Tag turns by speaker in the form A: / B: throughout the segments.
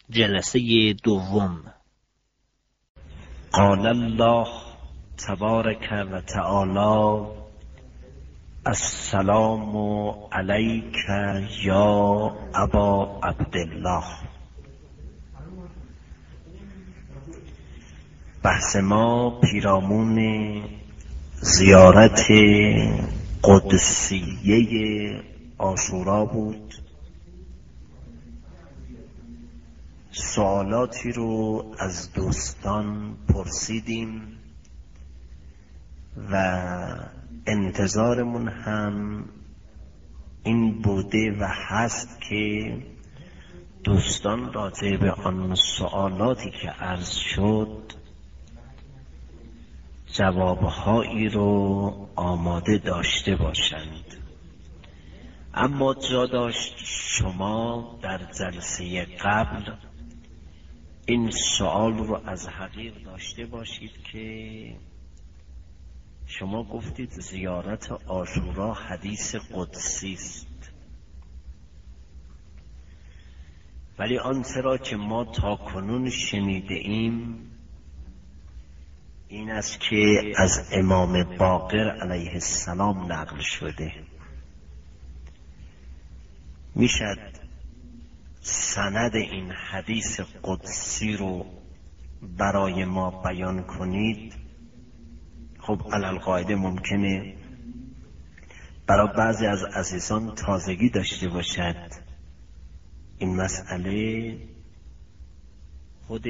A: جلسه دوم.
B: قال الله تبارک و تعالی: السلام علیک یا ابا عبدالله. بحث ما پیرامون زیارت قدسیه عاشورا بود. سوالاتی رو از دوستان پرسیدیم و انتظارمون هم این بوده و هست که دوستان راجع به آن سوالاتی که عرض شد جوابهایی رو آماده داشته باشند. اما جا داشت شما در جلسه قبل این سوال رو از حقیر داشته باشید که شما گفتید زیارت عاشورا حدیث قدسی است، ولی آنچه را که ما تاکنون شنیده ایم این است که از امام باقر علیه السلام نقل شده. میشد سند این حدیث قدسی رو برای ما بیان کنید؟ خب علالقاعده ممکنه برای بعضی از عزیزان تازگی داشته باشد این مسئله. خود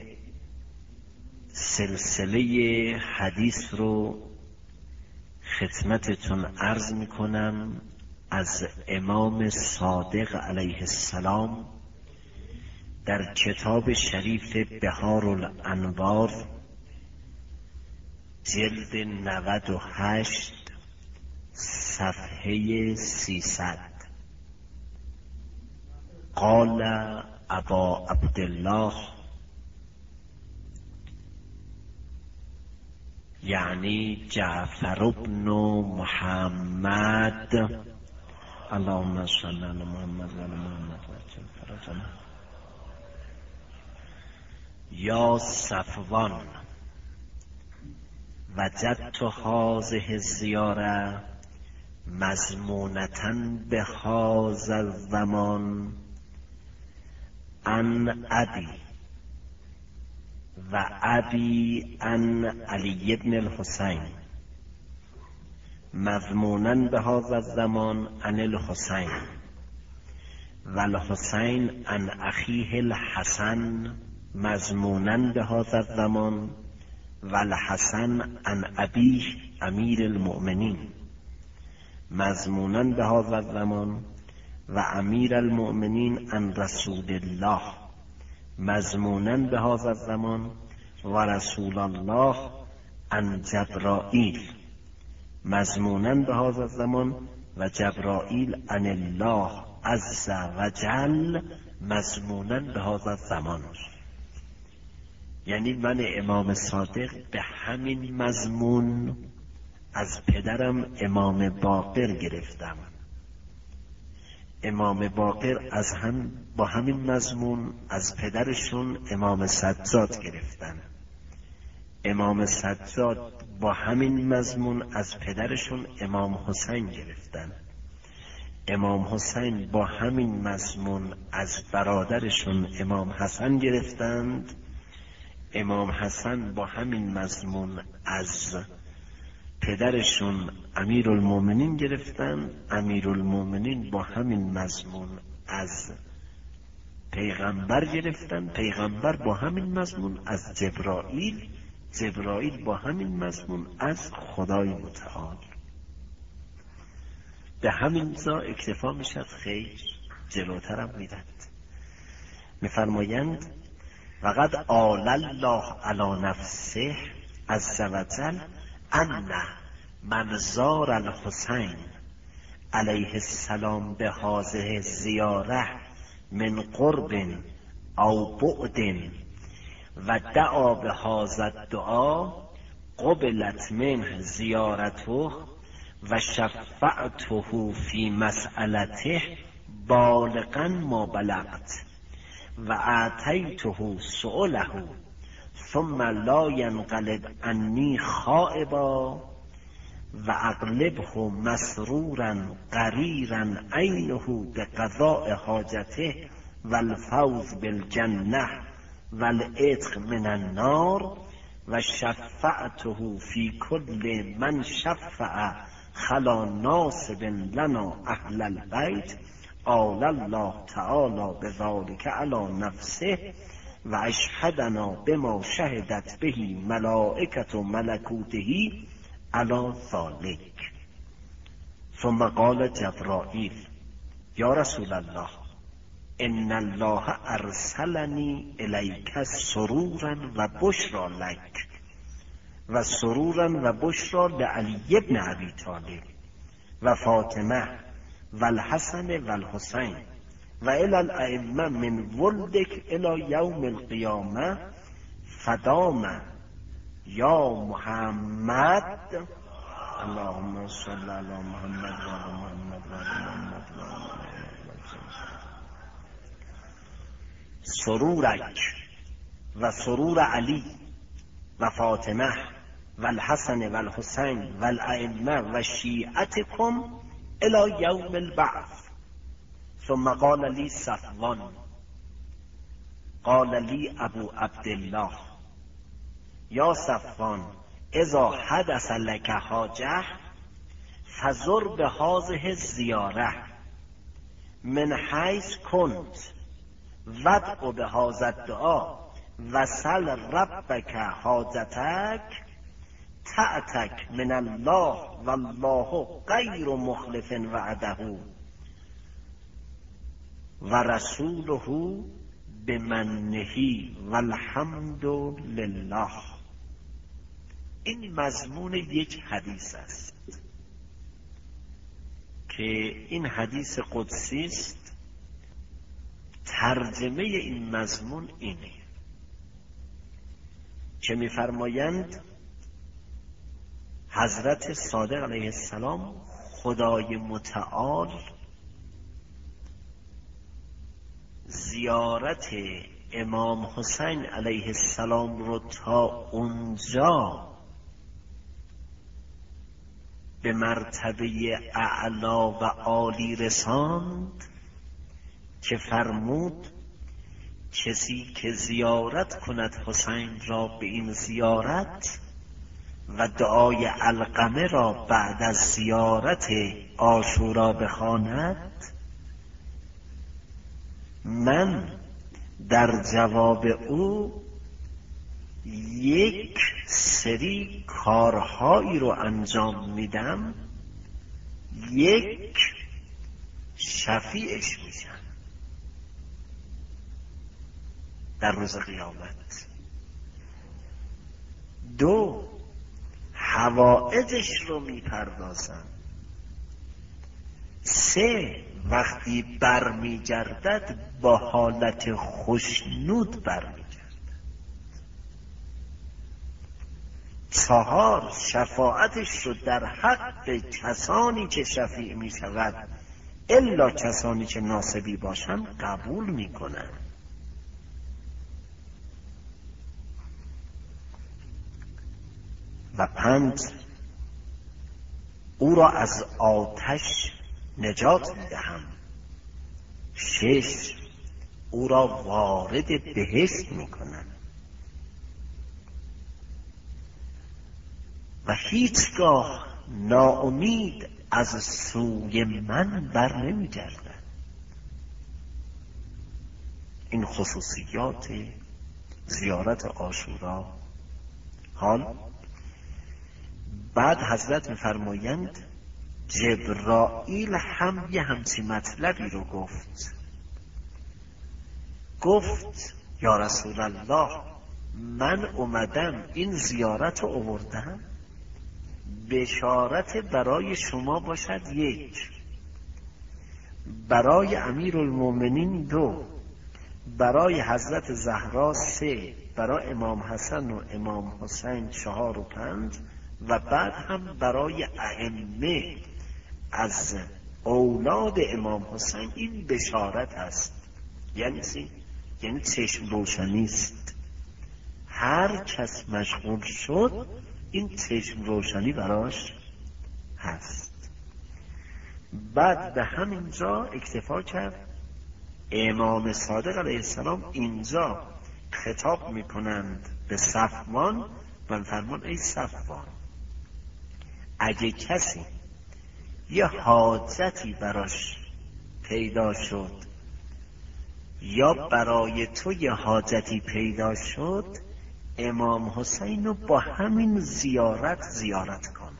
B: سلسله حدیث رو خدمتتون عرض میکنم از امام صادق علیه السلام در کتاب شریف بهار الانوار جلد 98 صفحه 300. قال ابا عبدالله، یعنی جعفر بن محمد، اللهم صل علی محمد و علی محمد یا صفوان، وجدت هذه الزیاره مضمونة بهذا الزمان عن ابی و ابی عن علی بن الحسین، مضمونا بهذا الزمان عن الحسین و الحسین عن اخیه الحسن، مضمونا بهذا الزمان و الحسن عن ابیه امیر المؤمنین، مضمونا بهذا الزمان و امیر المؤمنین عن رسول الله، مضمونا بهذا الزمان و رسول الله عن جبرائیل، مضمونا بهذا الزمان و جبرائیل عن الله عز و جل، مضمونا بهذا الزمان. یعنی من امام صادق به همین مضمون از پدرم امام باقر گرفتم، امام باقر با همین مضمون از پدرشون امام سجاد گرفتن، امام سجاد با همین مضمون از پدرشون امام حسین گرفتن، امام حسین با همین مضمون از برادرشون امام حسن گرفتند، امام حسن با همین مضمون از پدرشون امیرالمومنین گرفتن، امیرالمومنین با همین مضمون از پیغمبر گرفتن، پیغمبر با همین مضمون از جبرائیل، جبرائیل با همین مضمون از خدای متعال. به همین جا اکتفا میشد، خیر جلوترم میرد. میفرمایند وقد آل الله علی نفسه عز و جل ان من زار الحسین علیه السلام به هذه زیاره من قرب او بعد و دعا به هذا الدعا قبلت منه زیارته و شفعته فی مسئلته بالغا ما بلغت و اعطیته سؤله ثم لا ینقلب عنی خائبا و اغلبه مسرورا قریرا عینه بقضاء حاجته و الفوز بالجنه و العتق من النار و شفعته فی کل من شفع خلا ناصب لنا اهل البیت قال الله تعالی بذلک علی نفسه و اشهدنا بما شهدت به ملائکة ملکوته علی ذلک. ثم قال جبرائیل یا رسول الله ان الله ارسلنی الیک سرورا و بشرا لک و سرورا و بشرا لعلی بن ابی طالب و فاطمه و الحسن و الحسین و الی الائمه من ولدک الی یوم القیامه فدام یا محمد اللهم صل علی محمد و علی محمد و علی محمد و علی محمد. سرورک و سرور علی و فاطمه و الحسن و الحسین و الائمه و شیعتکم الی یوم البعث. ثم قال لی صفوان قال لی ابو عبدالله یا صفوان اذا حدث لك حاجه فزر بهذه الزیاره من حیث کنت وادع بهذا الدعاء وسل ربک حاجتک تأتک من الله والله غیر مخلف وعده و رسوله بمنه والحمد لله. این مضمون یک حدیث است که این حدیث قدسی است. ترجمه این مضمون اینه که می‌فرمایند حضرت صادق علیه السلام خدای متعال زیارت امام حسین علیه السلام رو تا اونجا به مرتبه اعلا و عالی رساند که فرمود کسی که زیارت کند حسین را به این زیارت و دعای علقمه را بعد از زیارت عاشورا بخواند، من در جواب او یک سری کارهایی رو انجام میدم، یک شفیعش میشم در روز قیامت، دو حوائجش رو میپردازم، سه وقتی برمیگردد با حالت خوشنود برمیگردد، چهار شفاعتش رو در حق کسانی که شفیع می شود الا کسانی که ناسبی باشن قبول می کنن. و پنج او را از آتش نجات می دهم. شش او را وارد بهشت می کنم و هیچگاه ناامید از سوی من بر نمی گردد. این خصوصیات زیارت عاشورا. حال بعد حضرت می‌فرمایند جبرائیل هم یه همچین مطلبی رو گفت یا رسول الله من اومدم این زیارت رو آوردم بشارت برای شما باشد، یک برای امیرالمومنین، دو برای حضرت زهرا، سه برای امام حسن و امام حسین، چهار و پنج و بعد هم برای ائمه از اولاد امام حسین این بشارت است. یعنی یعنی چشم روشنی است. هر کس مشغول شد این چشم روشنی براش هست. بعد به همینجا اکتفا کرد. امام صادق علیه السلام اینجا خطاب میکنند به صفوان و فرمان ای صفوان، اگه کسی یه حاجتی براش پیدا شد یا برای تو یه حاجتی پیدا شد، امام حسین رو با همین زیارت کن.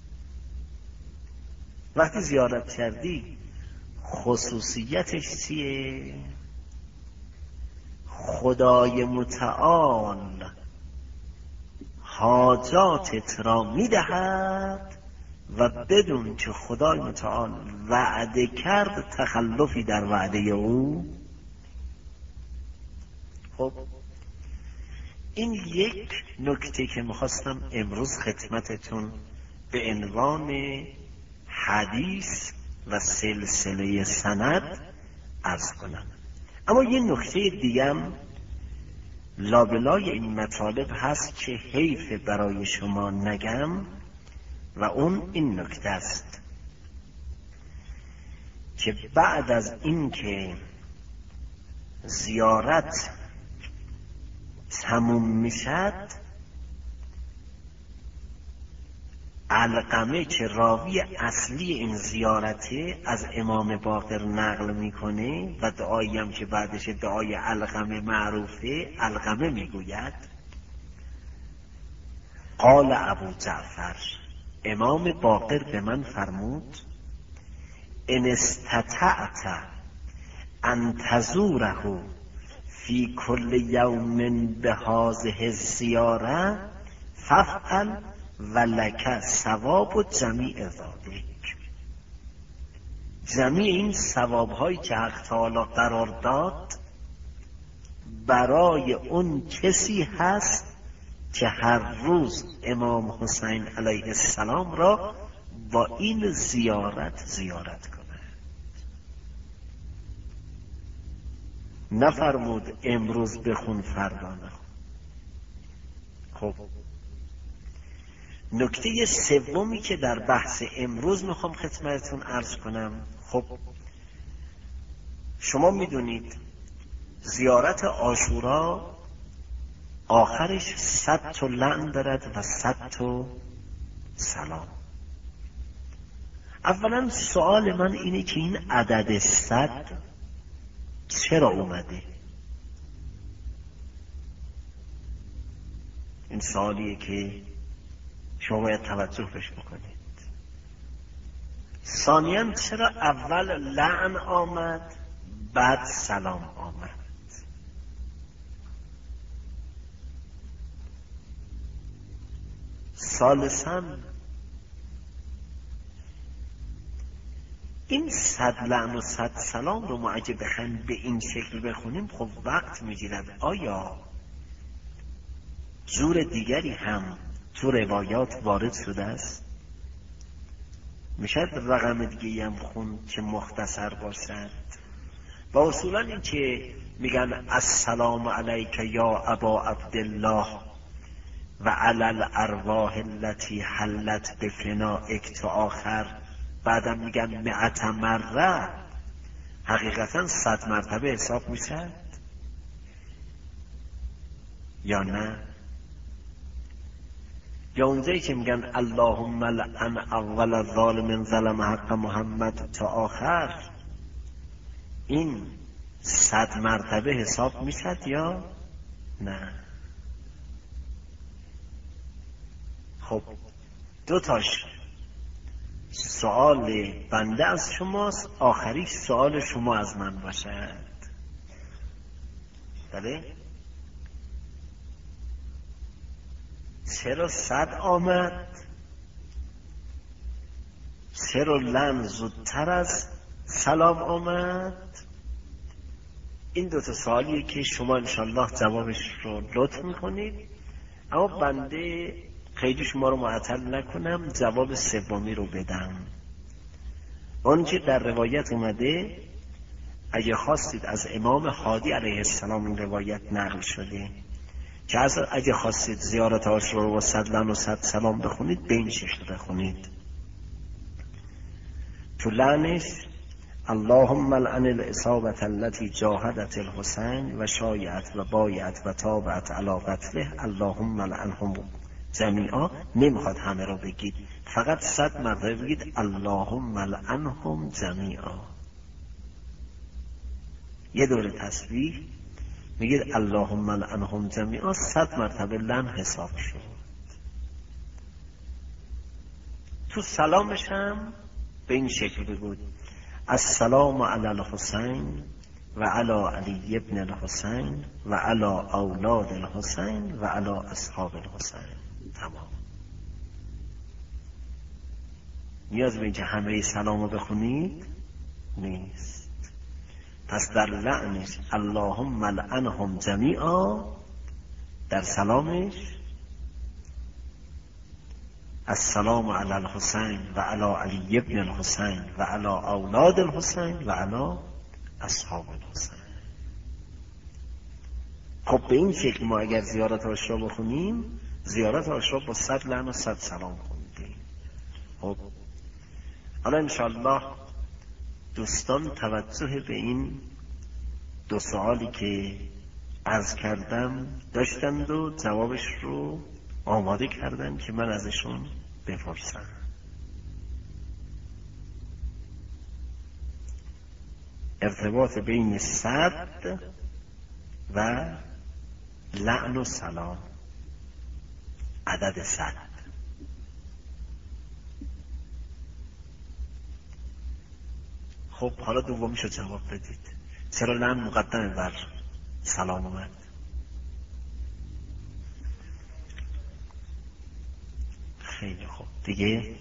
B: وقتی زیارت کردی خصوصیتش چیه؟ خدای متعال حاجاتت را میدهد و بدون که خدای متعال وعده کرد تخلفی در وعده او. خب این یک نکته که میخواستم امروز خدمتتون به عنوان حدیث و سلسله سند عرض کنم. اما یه نکته دیگم لابلای این مطالب هست که حیف برای شما نگم و اون این نکته است که بعد از این که زیارت تموم میشد، علقمه که راوی اصلی این زیارته از امام باقر نقل میکنه و دعایی هم که بعدش دعای علقمه معروفه، علقمه میگوید قال ابو جعفر، امام باقر به من فرمود ان استطعت ان تزوره فی کل یوم بهذه الزیاره فافعل ولک ثواب جمیع ذالک. جمیع این ثواب هایی که حق تعالی قرار داد برای اون کسی هست که هر روز امام حسین علیه السلام را با این زیارت کنه. نفرمود امروز بخون فردا نخون. خب نکته سومی که در بحث امروز میخوام خدمتتون عرض کنم، خب شما میدونید زیارت عاشورا آخرش 100 تا لعن دارد و 100 تا سلام. اولا سوال من اینه که این عدد 100 چرا اومده؟ این سوالیه که شما باید توجه بهش بکنید. ثانیاً چرا اول لعن آمد بعد سلام آمد؟ ثالثاً این 100 لعن و 100 سلام رو ما اگه بخوایم به این شکل بخونیم خب وقت میگیرد. آیا جور دیگری هم تو روایات وارد شده است؟ میشد رقم دیگه هم خون که مختصر باشد؟ و اصولا این که میگن السلام علیک یا ابا عبدالله و علی الارواح التي حلت بفنائک تا آخر، بعدم میگن 100 مره، حقیقتا 100 مرتبه حساب میشد یا نه؟ یا اونجایی که میگن اللهم لعن اول ظالم ظلم حق محمد تا آخر، این 100 مرتبه حساب میشد یا نه؟ خب دو تاش سوال بنده از شماست، آخریش سوال شما از من باشد. بله؟ چرا 100 آمد؟ چرا لعن زودتر از سلام آمد؟ این دو تا سوالیه که شما انشالله جوابش رو لطف میکنید، اما بنده خیلی شما رو معطل نکنم، جواب سومی رو بدم. آنچه در روایت اومده اگه خواستید از امام هادی علیه السلام این روایت نقل شده که اگه خواستید زیارت عاشورا رو با 100 لعن و 100 سلام بخونید به این شکل بخونید. تو لعنش اللهم لعن الاصابة التي جاهدت الحسین و شایعت و بایعت و تابعت علی قتله اللهم لعنهم جمیعا. نمیخواد همه رو بگید، فقط 100 مرتبه بگید اللهم لعنهم جمیعا. یه دور تسبیح میگید اللهم لعنهم جمیعا، 100 مرتبه لعن حساب شد. تو سلامش هم به این شکل بگید السلام علی الحسین و علی علی ابن الحسین و علی اولاد الحسین و علی اصحاب الحسین. تمام. نیاز به اینکه همه سلام رو بخونید نیست. پس در لعنش اللهم لعنهم جمیعا، در سلامش السلام علی الحسین و علی علی ابن الحسین و علی اولاد الحسین و علی اصحاب الحسین. خب به این شکل ما اگر زیارت عاشورا بخونیم، زیارت عاشورا با 100 لعن و 100 سلام خوندیم. خب حالا انشاءالله دوستان توجه به این 2 سوالی که عرض کردم داشتند و جوابش رو آماده کردن که من ازشون بپرسم. ارتباط بین 100 و لعن و سلام، عدد 100. خب حالا دومیشو جواب بدید. چرا لعن مقدمه بر سلام اومد؟ خیلی خوب دیگه.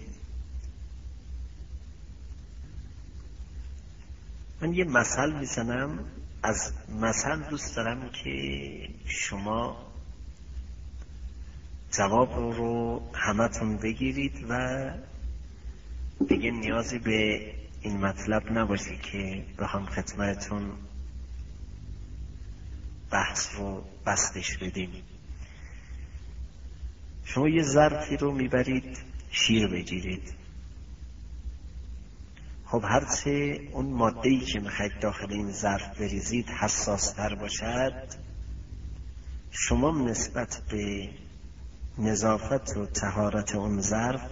B: من یه مثل میزنم، از مثل دوست دارم که شما جواب رو همتون بگیرید و دیگه نیازی به این مطلب نباشه که بخوام خدمتتون بحث رو بستش بدیم. شما یه ظرفی رو میبرید شیر بگیرید. خب هرچه اون ماده‌ای که میخواید داخل این ظرف بریزید حساس‌تر باشد، شما نسبت به نظافت و طهارت اون ظرف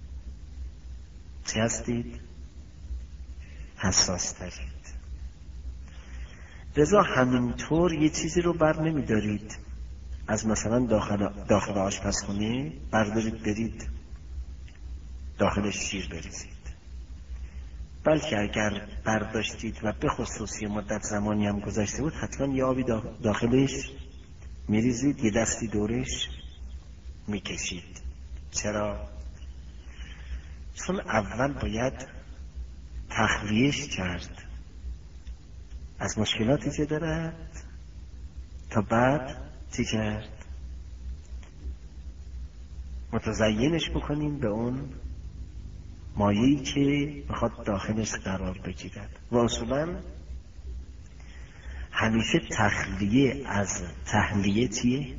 B: چه هستید؟ حساس‌ترید. لذا همینطور یه چیزی رو بر نمیدارید از مثلا داخل آشپزخونه بردارید برید داخلش شیر بریزید، بلکه اگر برداشتید و به خصوص یه مدت زمانی هم گذشته بود حتما یه آبی داخلش میریزید، یه دستی دورش میکشید. چرا؟ چون اول باید تخلیهش کرد از مشکلاتی که دارد تا بعد چی کرد؟ متزینش بکنیم به اون مایه‌ای که بخواد داخلش قرار بگیرد. و اصولا همیشه تخلیه از تحلیه چیه؟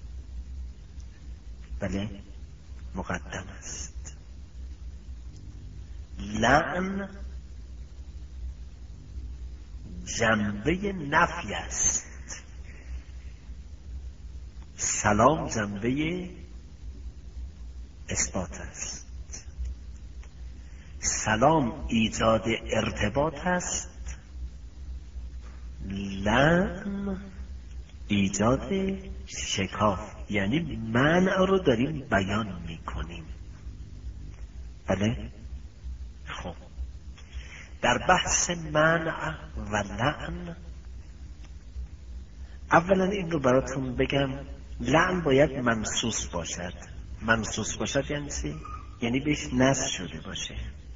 B: بله مقدم است. لعن جنبه نفی است، سلام جنبه اثبات است. سلام ایجاد ارتباط است، لعن ایجاد شکاف، یعنی منع رو داریم بیان میکنیم. بله؟ خب در بحث منع و لعن اولا این رو براتون بگم، لعن باید منصوص باشد. منصوص باشد یعنی چی؟ یعنی بهش نص شده باشه،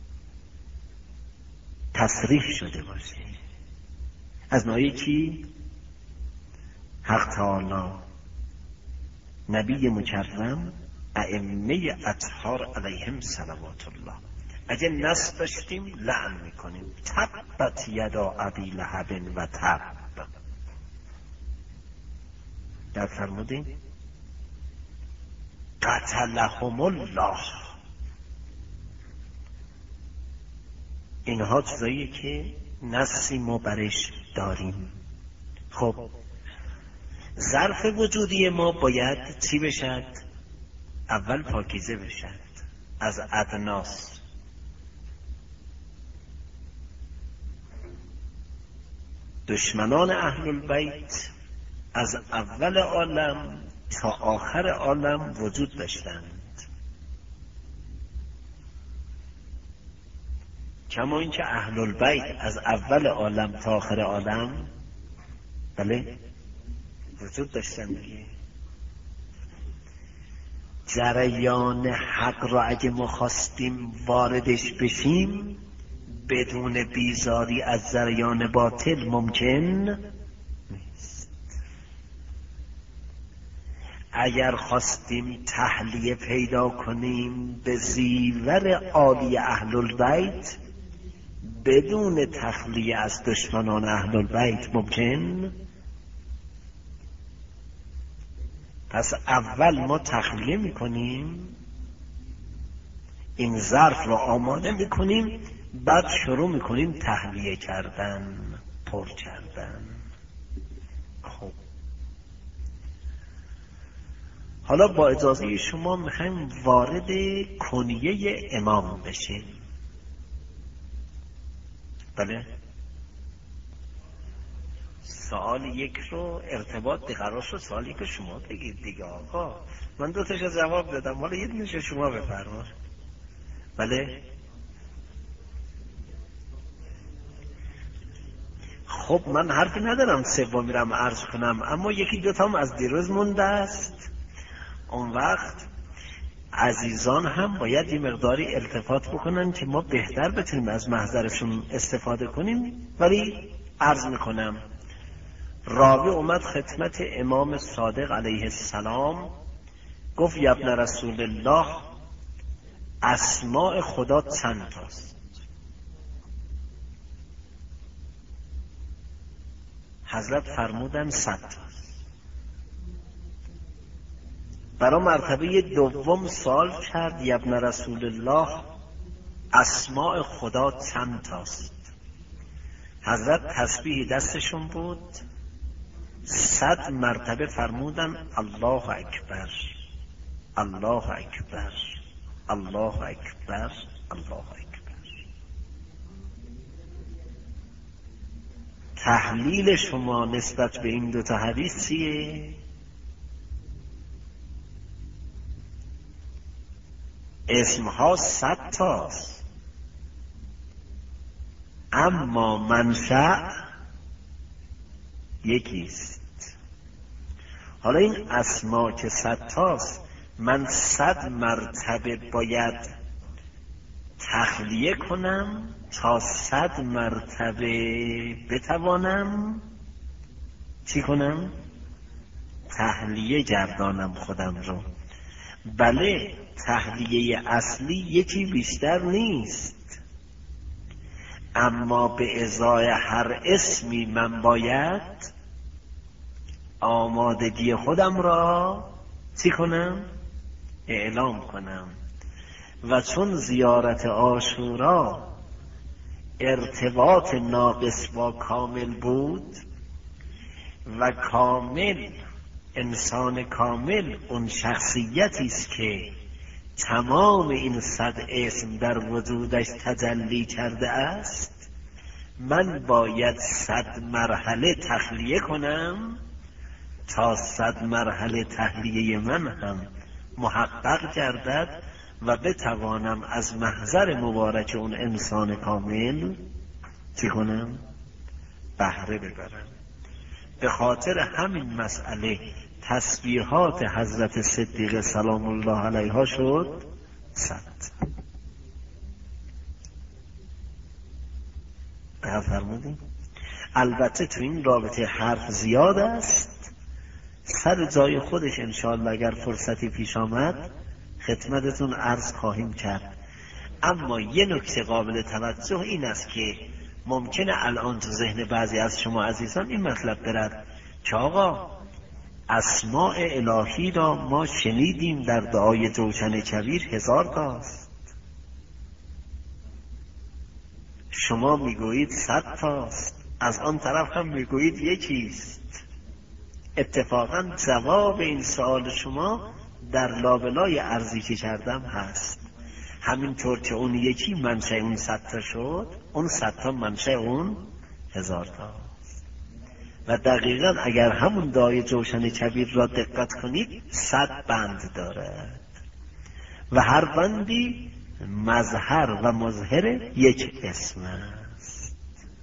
B: تصریح شده باشه. از نوعی کی؟ حق تعالی، نبی مکرم، ائمه اطهار علیهم صلوات الله اگه نصب داشتیم لعن میکنیم. تبت یدا ابی لهب و تب. در فرمودیم قتلهم الله. اینها چیزاییه که نصی ما برش داریم. خب ظرف وجودی ما باید چی بشد؟ اول پاکیزه بشد از ادناس. دشمنان اهل البیت از اول عالم تا آخر عالم وجود داشتند، کما اینکه اهل البیت از اول عالم تا آخر عالم بله وجود داشتند. جریان حق را اگه ما خواستیم واردش بشیم بدون بیزاری از جریان باطل ممکن نیست. اگر خواستیم تحلیه پیدا کنیم به زیور عالی اهل البیت بدون تخلیه از دشمنان اهل البیت ممکن. پس اول ما تخلیه میکنیم، این ظرف رو آماده میکنیم، بعد شروع میکنیم تحلیه کردن، پر کردن. خب حالا با اجازه شما میخوایم وارد کنیه امام بشیم. بله سوال یک رو ارتباط قرار شد، سوال یک رو شما بگید دیگه آقا. من دو تاشو جواب دادم، حالا یه دونش شما بفرما. بله خب من حرفی ندارم سوم میرم عرض کنم، اما یکی دوتام از دیروز مونده است. اون وقت عزیزان هم باید یه مقداری التفات بکنن که ما بهتر بتونیم از محضرشون استفاده کنیم. ولی عرض میکنم راوی اومد خدمت امام صادق علیه السلام، گفت یا ابن رسول الله اسماء خدا چند تاست؟ حضرت فرمودن 100 تاست. برای مرتبه دوم سوال کرد یا ابن رسول الله اسماء خدا چند تاست؟ حضرت تسبیح دستشون بود 100 مرتبه فرمودن الله اکبر الله اکبر الله اکبر الله اکبر. تحلیل شما نسبت به این دوتا حدیث چیه؟ اسمها 100 تاست اما منشأ یکیست. حالا این اسما که 100 تاست، من 100 مرتبه باید تخلیه کنم تا 100 مرتبه بتوانم چی کنم؟ تحلیه گردانم خودم رو. بله تحلیه اصلی یکی بیشتر نیست، اما به ازای هر اسمی من باید آمادگی خودم را چی کنم؟ اعلام کنم. و چون زیارت عاشورا ارتباط ناقص با کامل بود و کامل انسان کامل اون شخصیتی است که تمام این 100 اسم در وجودش تجلی کرده است، من باید 100 مرحله تخلیه کنم تا 100 مرحله تحلیه من هم محقق گردد و بتوانم از محضر مبارک اون انسان کامل چی کنم؟ بهره ببرم. به خاطر همین مسئله تسبیحات حضرت صدیقه سلام الله علیها شد 100. فرمودیم البته تو این رابطه حرف زیاد است، سر جای خودش انشاءالله اگر فرصتی پیش آمد خدمتتون عرض خواهیم کرد. اما یه نکته قابل توجه این است که ممکنه الان تو ذهن بعضی از شما عزیزان این مطلب برد که آقا اسماء الهی را ما شنیدیم در دعای جوشن کبیر 1000 تاست، شما میگویید 100 تاست، از آن طرف هم میگویید یکیست. اتفاقا جواب این سوال شما در لابلای عرضی که کردم هست. همینطور که اون یکی منشأ اون 100 تا شد، اون 100 تا منشأ اون 1000 تاست. و دقیقا اگر همون دعای جوشن کبیر را دقت کنید 100 بند دارد و هر بندی مظهر و مظهر یک اسم است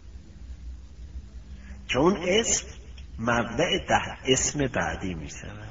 B: که اون اسم مبدأ 10 اسم بعدی می شود.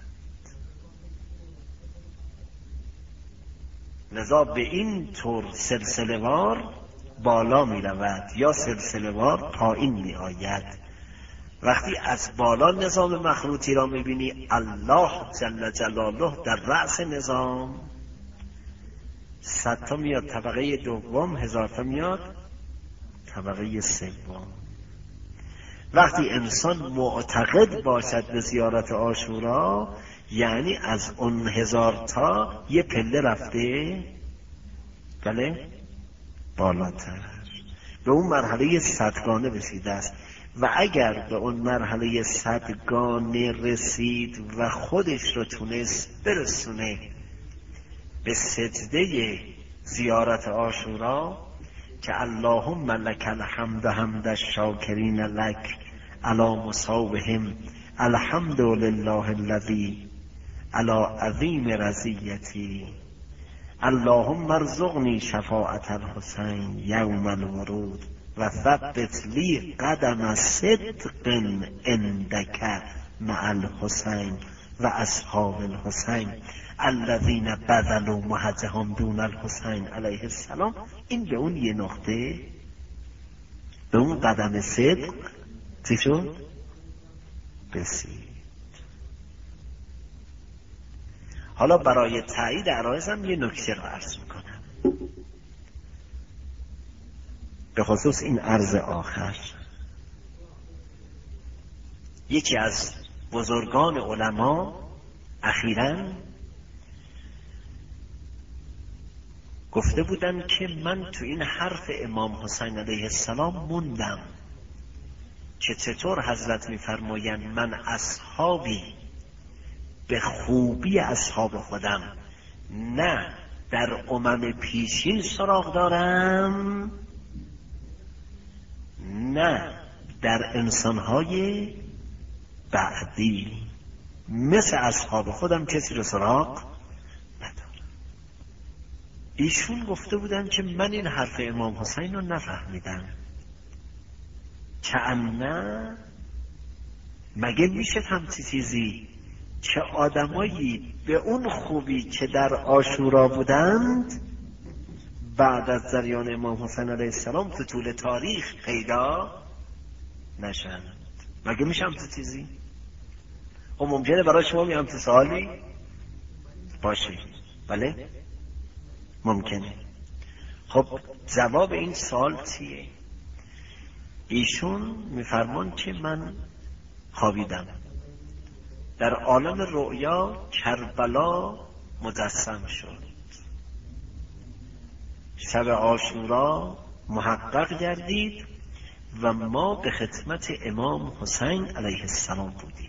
B: لذا به این طور سلسله‌وار بالا می رود یا سلسله‌وار پایین می آید. وقتی از بالا نظام مخروطی را می بینی الله جل جلاله در رأس نظام 100 تا میاد طبقه دوم، 1000 تا میاد طبقه سوم. وقتی انسان معتقد باشد به زیارت عاشورا یعنی از اون 1000 تا یه پله رفته بله بالاتر به اون مرحله 100 گانه رسیده است. و اگر به اون مرحله 100 گانه رسید و خودش رو تونست برسونه به سجده زیارت عاشورا که اللهم لک الحمد حمد الشاکرین لک علی مصابهم الحمد لله الذی علی عظیم رضیتی اللهم ارزقنی شفاعت الحسین یوم الورود و ثبت لی قدم صدق عندک مع الحسین و اصحاب الحسین الذین بذلوا مهجهم دون الحسین علیه السلام. این به اون یه نقطه، به اون قدم صدق چی شد؟ رسید. حالا برای تایید عرایزم یه نکته رو عرض میکنم به خصوص این عرض آخر. یکی از بزرگان علما اخیراً گفته بودن که من تو این حرف امام حسین علیه السلام موندم که چطور حضرت میفرمایند من اصحابی به خوبی اصحاب خودم نه در امم پیشین سراغ دارم نه در انسانهای بعدی، مثل اصحاب خودم کسی رو سراغ ندارم. ایشون گفته بودن که من این حرف امام حسین رو نفهمیدم که نه مگه میشه همچی چیزی که آدمایی به اون خوبی که در عاشورا بودند بعد از جریان امام حسین علیه السلام تو طول تاریخ پیدا نشند؟ مگه میشه همچی چیزی؟ و ممکنه برای شما همچی سوالی باشه؟ بله ممکنه. خب جواب این سوال چیه؟ ایشون میفرمان که من خوابیدم در عالم رؤیا کربلا مجسم شد، شب عاشورا محقق گردید و ما به خدمت امام حسین علیه السلام بودیم.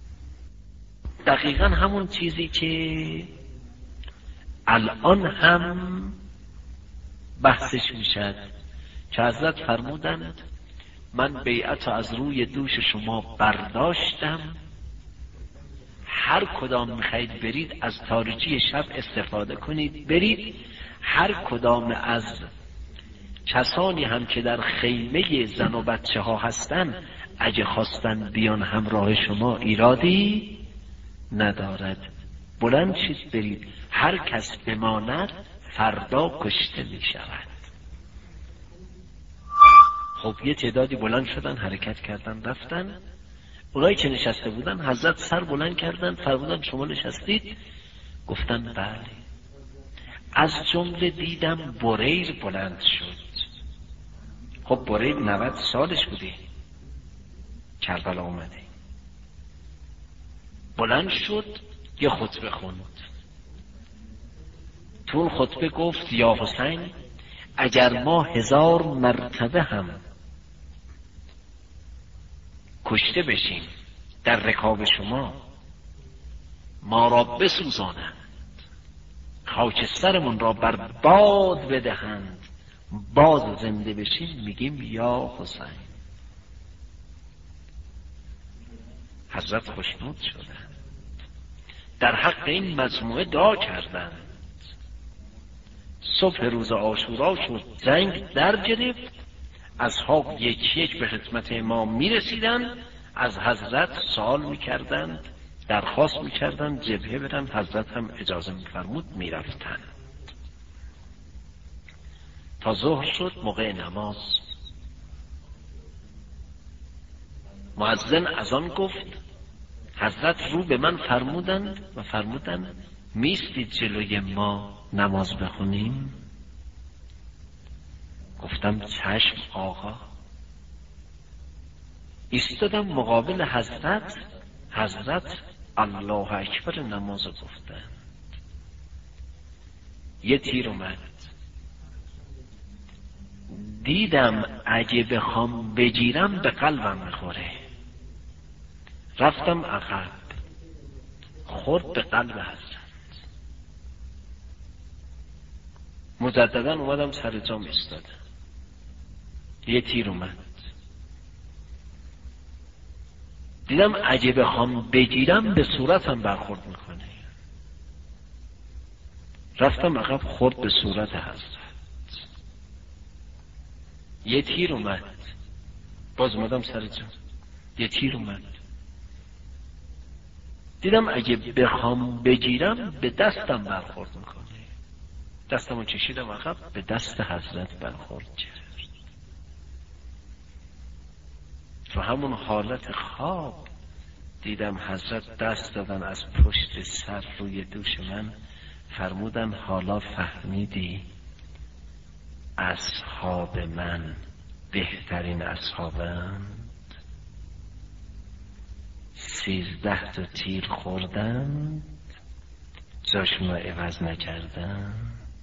B: دقیقا همون چیزی که الان هم بحثش میشد که حضرت فرمودند من بیعت از روی دوش شما برداشتم، هر کدام میخواید برید از تاریکی شب استفاده کنید برید، هر کدام از کسانی هم که در خیمه زن و بچه ها هستن اگه خواستن بیان همراه شما ایرادی ندارد، بلند شید برید، هر کس بماند فردا کشته می شود. خب یه تعدادی بلند شدن حرکت کردن رفتن. اونایی که نشسته بودن حضرت سر بلند کردن فرمودن شما نشستید؟ گفتن بله.
C: از جمله دیدم بریر بلند شد. خب بریر 90 سالش بوده، کربلا اومده، بلند شد یه خطبه خوند. تو اون خطبه گفت یا حسین اگر ما 1000 مرتبه هم کشته بشیم در رکاب شما، ما را بسوزانند، خاکسترمون را بر باد بدهند، باز زنده بشیم میگیم یا حسین. حضرت خوشنود شدند، در حق این مجموعه دعا کردند. صبح روز عاشورا شد، زنگ در گرفت، اصحاب یکی یک به خدمت امام میرسیدند، از حضرت سوال میکردند، درخواست میکردند جبهه برن. حضرت هم اجازه میفرمود، میرفتند تا ظهر شد. موقع نماز مؤذن اذان گفت، حضرت رو به من فرمودند و فرمودند میستید جلوی ما نماز بخونیم؟ گفتم چشم آقا. ایستادم مقابل حضرت. حضرت الله اکبر نماز گفتند. یه تیر اومد، دیدم اگه بخوام بگیرم به قلبم میخوره. رفتم عقب، خورد به قلب حضرت. مجددا اومدم سر جام ایستادم. یه تیر اومد، دیدم اگه بخوام بگیرم به صورتم برخورد میکنه. رفتم عقب، خورد به صورت حضرت. یه تیر اومد، باز اومدم سر جام. یه تیر اومد، دیدم اگه بخوام بگیرم به دستم برخورد میکنه. دستمو کشیدم عقب، به دست حضرت برخورد کرد. تو همون حالت خواب دیدم حضرت دست دادن از پشت سر روی دوش من، فرمودن حالا فهمیدی اصحاب من بهترین اصحابند؟ 13 تا تیر خوردن، جاشون رو عوض نکردن.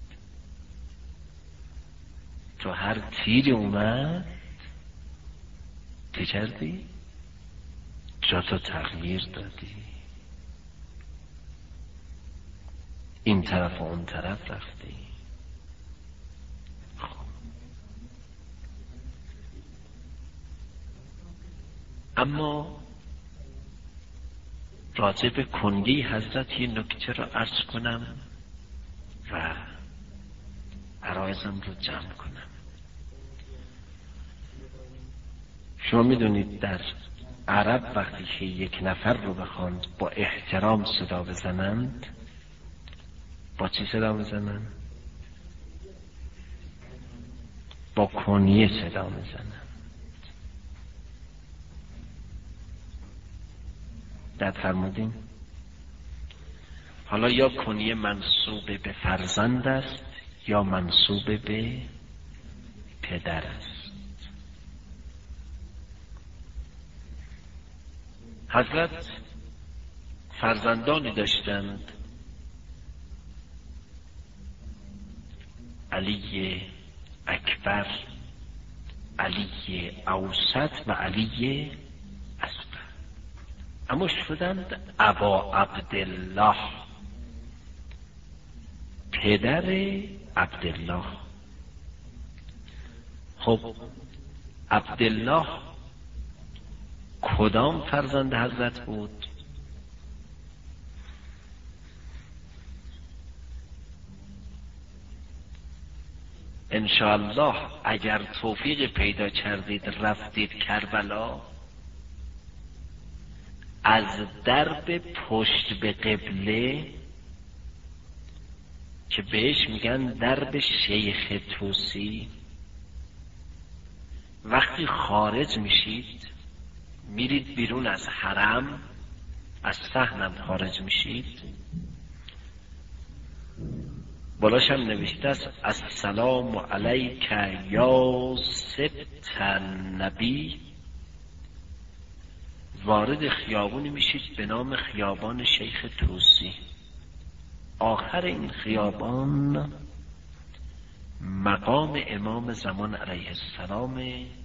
C: تو هر تیری اومد چه کردی؟ جاتو تغییر دادی، این طرف و اون طرف رفتی. اما راجع به کنگی حضرت یه نکته رو عرض کنم و عرایزم رو جمع کنم. شما میدونید در عرب وقتی که یک نفر رو بخوان با احترام صدا بزنند، با چی صدا بزنند؟ با کنیه صدا میزنند. در فرمودیم حالا یا کنیه منسوب به فرزند است یا منسوب به پدر است. حضرت فرزندانی داشتند، علی اکبر، علی اوسط و علی اصغر، اما شدند ابا عبدالله، پدر عبدالله. خب عبدالله کدام فرزند حضرت بود؟ انشاءالله اگر توفیق پیدا کردید رفتید کربلا، از درب پشت به قبله که بهش میگن درب شیخ توسی، وقتی خارج میشید میرید بیرون از حرم، از صحنم خارج میشید، بالاش هم نوشته است السلام علیک یا سبط النبی. وارد خیابونی میشید به نام خیابان شیخ طوسی. آخر این خیابان مقام امام زمان علیه السلام،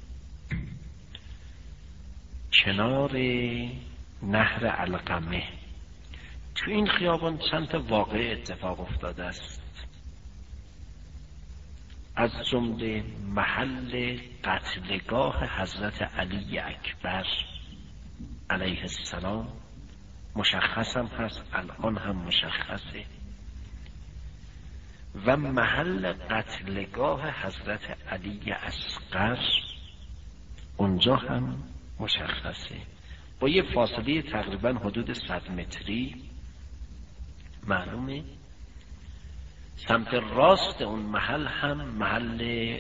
C: کنار نهر علقمه. تو این خیابان چند تا واقعه اتفاق افتاده است، از جمله محل قتلگاه حضرت علی اکبر علیه السلام، مشخص هم هست، الان هم مشخصه، و محل قتلگاه حضرت علی اصغر اونجا هم مشخصه، با یه فاصله تقریبا حدود 100 متری معلومه. سمت راست اون محل هم محل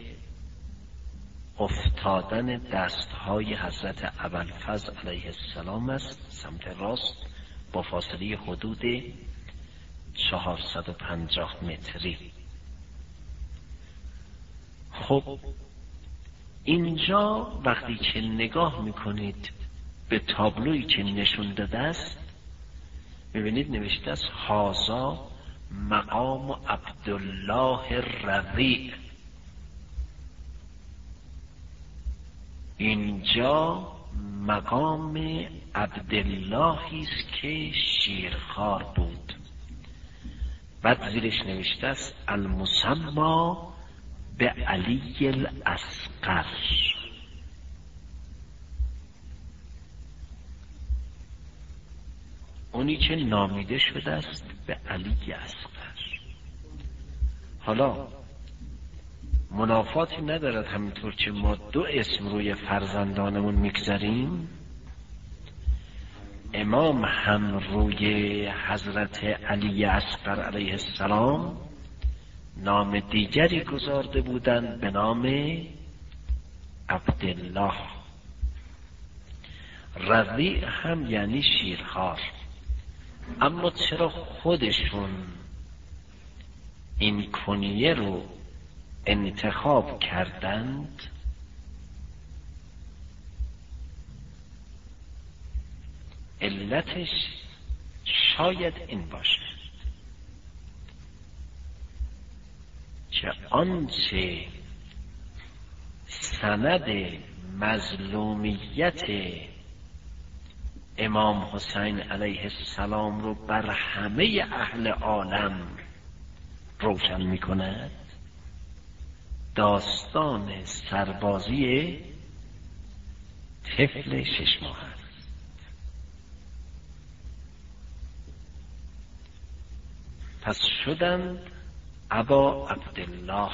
C: افتادن دستهای حضرت ابوالفضل علیه السلام است، سمت راست با فاصله حدود 450 متری. خب اینجا وقتی که نگاه میکنید به تابلویی که نشون داده است، میبینید نوشته است هذا مقام عبدالله رضیع. اینجا مقام عبداللهی است که شیرخوار بود. بعد زیرش نوشته است المسمی به علی الاصغر. اونی که نامیده شده است به علی اصغر. حالا منافاتی ندارد همینطور که ما 2 اسم روی فرزندانمون میگذاریم، امام هم روی حضرت علی اصغر علیه السلام نام دیگری گذارده بودند به نام عبدالله. رضیع هم یعنی شیرخوار. اما چرا خودشون این کنیه رو انتخاب کردند؟ علتش شاید این باشه که آنچه سند مظلومیت امام حسین علیه السلام رو بر همه اهل عالم روشن می کند، داستان سربازی طفل 6 ماه است. پس شدند ابا عبدالله.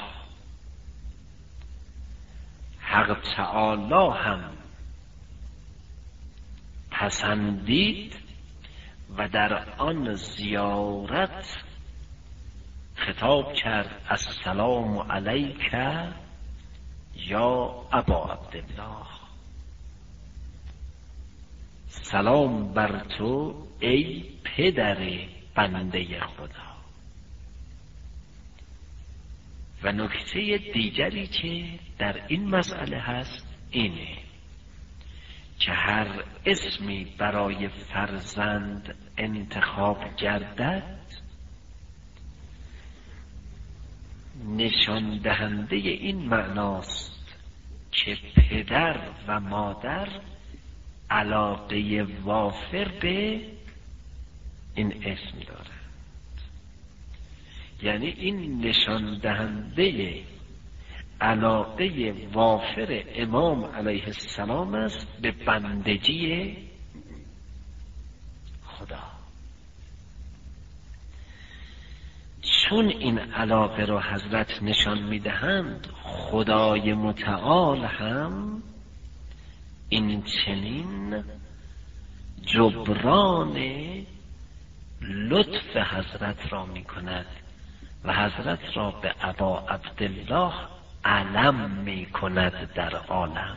C: حق تعالی هم پسندید و در آن زیارت خطاب کرد السلام علیک یا ابا عبدالله. سلام بر تو ای پدر بنده خدا. و نکته دیگری که در این مسئله هست اینه که هر اسمی برای فرزند انتخاب گردد نشان دهنده این معناست که پدر و مادر علاقه وافر به این اسم دارند. یعنی این نشان دهنده علاقه وافر امام علیه السلام است به بندگی خدا. چون این علاقه را حضرت نشان میدهند، خدای متعال هم این چنین جبران لطف حضرت را می کند و حضرت را به ابا عبدالله علم می کند در عالم.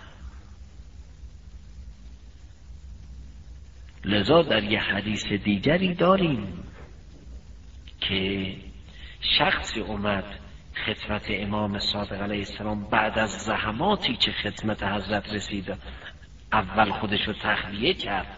C: لذا در یه حدیث دیگری داریم که شخصی اومد خدمت امام صادق علیه السلام بعد از زحماتی که خدمت حضرت رسید، اول خودشو تخلیه کرد،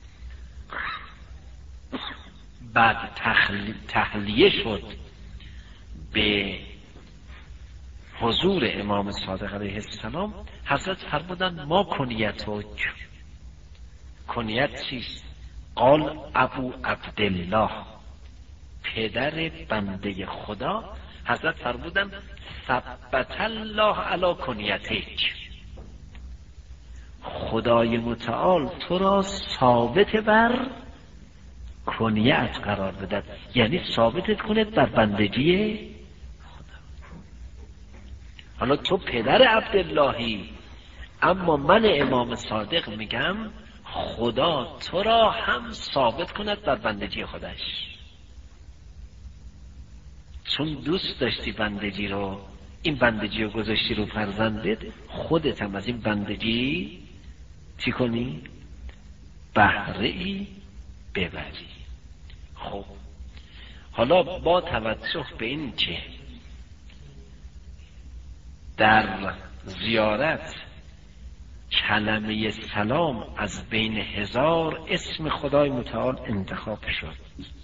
C: بعد تخلیه شد به حضور امام صادق علیه السلام. حضرت فرمودند ما کنیتک، کنیت چیست؟ قال ابو عبدالله، پدر بنده خدا. حضرت فرمودند ثبت الله علی کنیتک، خدای متعال تو را ثابت بر کنیت قرار بدهد، یعنی ثابتت کند بر بندگی خدا. حالا تو پدر عبداللهی، اما من امام صادق میگم خدا تو را هم ثابت کند بر بندگی خودش. چون دوست داشتی بندگی رو، این بندگی رو گذاشتی رو فرزندت، خودت هم از این بندگی چی کنی؟ بهره ای ببری. خب حالا با توجه به این که در زیارت کلمه سلام از بین 1000 اسم خدای متعال انتخاب شد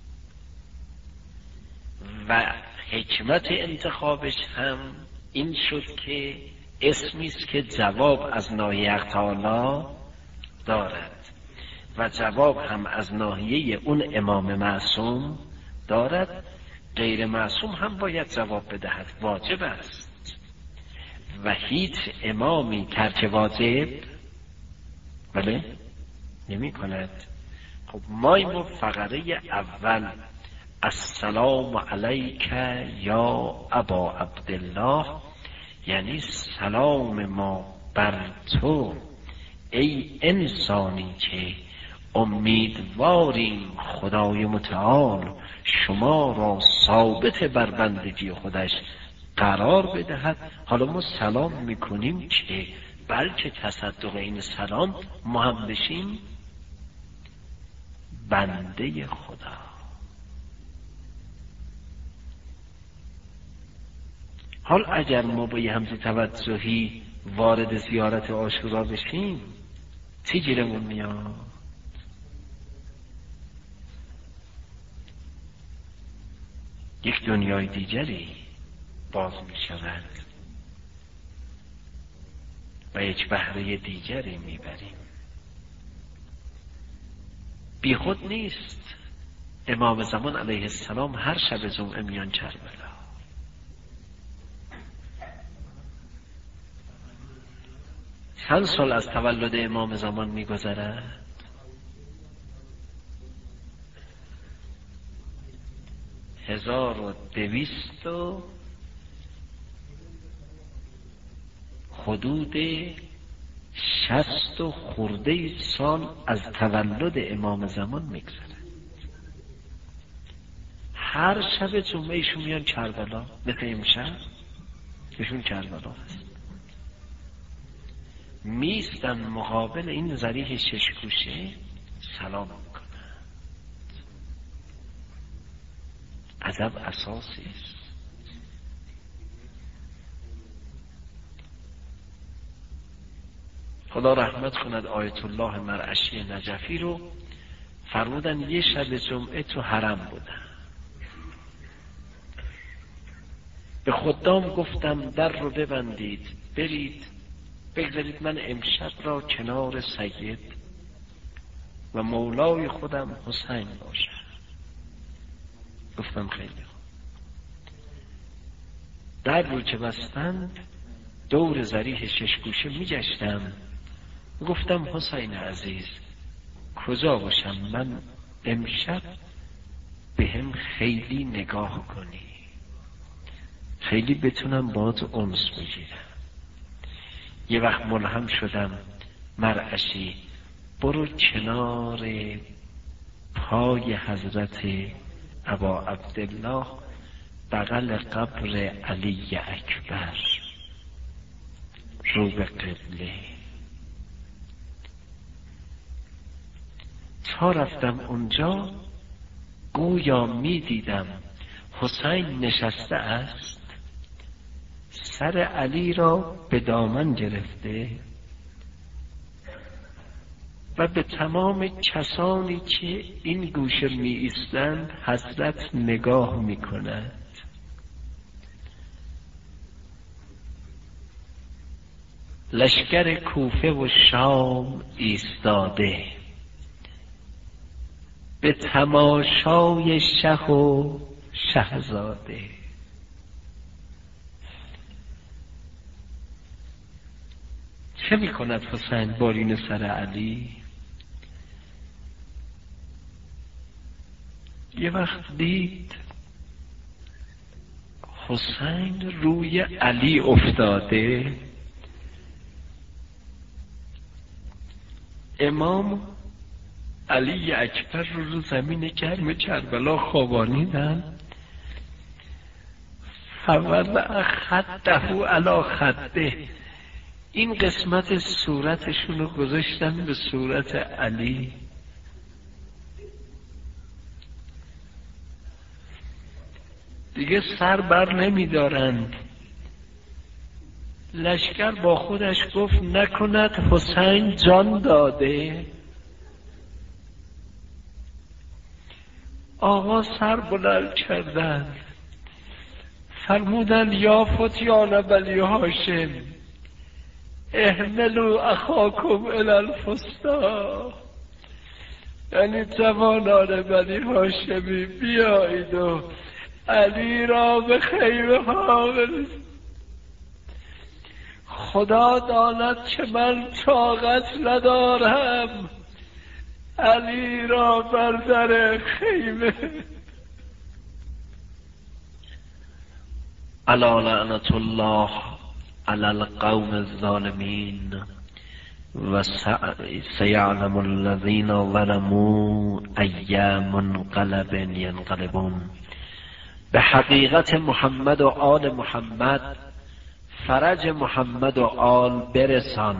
C: و حکمت انتخابش هم این شد که اسمی است که جواب از ناحیه حق تعالی دارد و جواب هم از ناحیه اون امام معصوم دارد. غیر معصوم هم باید جواب بدهد، واجب است و هیچ امامی ترک واجب بله نمی کند. خب ما این فقره اول السلام علیک یا ابا عبدالله، یعنی سلام ما بر تو ای انسانی که امیدواریم خدای متعال شما را ثابت بر بندگی خودش قرار بدهد. حالا ما سلام میکنیم که بلکه تصدق این سلام ما هم بشیم بنده خدا. حال اگر ما با یه همچین توجهی وارد زیارت عاشورا بشیم چی گیرمون میاد؟ یک دنیای دیگری باز می شود و یک بهره دیگری می بریم. بی خود نیست امام زمان علیه السلام هر شب جمعه میان کربلا. چند سال از تولد امام زمان می گذرد؟ 1200 حدود 60 خورده سال از تولد امام زمان میگذره. هر شب جمعه ایشون میان کربلا، مثل امشب ایشون کربلا هست، میستن مقابل این ذریح ششگوشه سلام میکنن. ادب اساسی است. خدا رحمت کند آیت الله مرعشی نجفی رو، فرمودن یه شب جمعه تو حرم بودن، به خدام گفتم در رو ببندید برید بگذارید من امشب را کنار سید و مولای خودم حسین باشم. گفتم خیلی خوب. در رو که بستند دور ذریح ششگوشه می گشتم، گفتم حسین عزیز کجا باشم من امشب به هم خیلی نگاه کنی، خیلی بتونم باهات انس بگیرم. یه وقت ملهم شدم مرعشی برو کنار پای حضرت ابا عبدالله بغل قبر علی اکبر رو به قبله. تا رفتم اونجا گویا می دیدم حسین نشسته است، سر علی را به دامن گرفته و به تمام کسانی که این گوشه می ایستند حضرت نگاه می کند. لشکر کوفه و شام ایستاده به تماشای شه و شهزاده. چه می کند حسین بالین سر علی؟ یه وقت دید حسین روی علی افتاده، امام علی اکبر رو زمین گرم کربلا خوابانیدن، فوضع خده علی خده، این قسمت صورتشون رو گذاشتن به صورت علی. دیگه سر بر نمی دارند. لشکر با خودش گفت نکند حسین جان داده. آقا سر بلند کردن، فرمودن یا فتیان بنی هاشم احملوا اخاکم الی الفسطی، یعنی جوانان بنی هاشمی بیایید و علی را به خیمه ها برسید. خدا داند که من طاقت ندارم علی را بر در خیمه. الا لعنت الله علی القوم الظالمین و سیعلم الذین ظلموا ای منقلب ینقلبون. به حقیقت محمد و آل محمد، فرج محمد و آل برسان،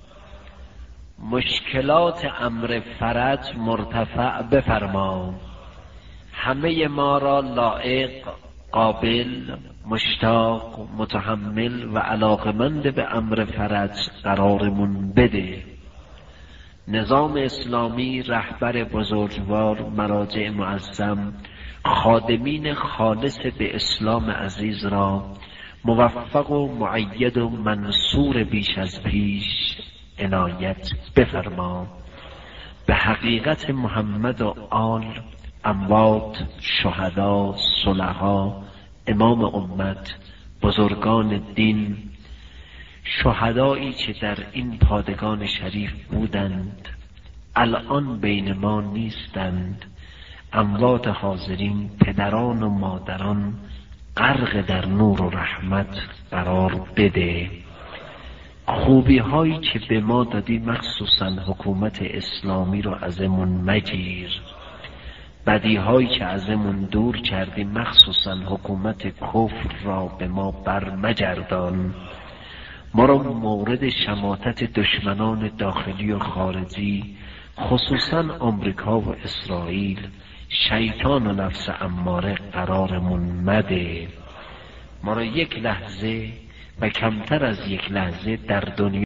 C: مشکلات امر فرج مرتفع بفرما، همه ما را لایق، قابل، مشتاق، متحمل و علاقمند به امر فرج قرارمون بده. نظام اسلامی، رهبر بزرگوار، مراجع معظم، خادمین خالص به اسلام عزیز را موفق و مؤید و منصور بیش از پیش عنایت بفرما. به حقیقت محمد و آل، اموات، شهدا، صلحا، امام امت، بزرگان دین، شهدایی که در این پادگان شریف بودند الان بین ما نیستند، اموات حاضرین، پدران و مادران، غرق در نور و رحمت قرار بده. خوبی هایی که به ما دادی مخصوصا حکومت اسلامی رو ازمون مگیر، بدی هایی که ازمون دور کردی مخصوصا حکومت کفر را به ما برمگردان. ما را مورد شماتت دشمنان داخلی و خارجی، خصوصا آمریکا و اسرائیل، شیطان و نفس اماره قرارمون مده. ما را یک لحظه و کمتر از یک لحظه در دنیا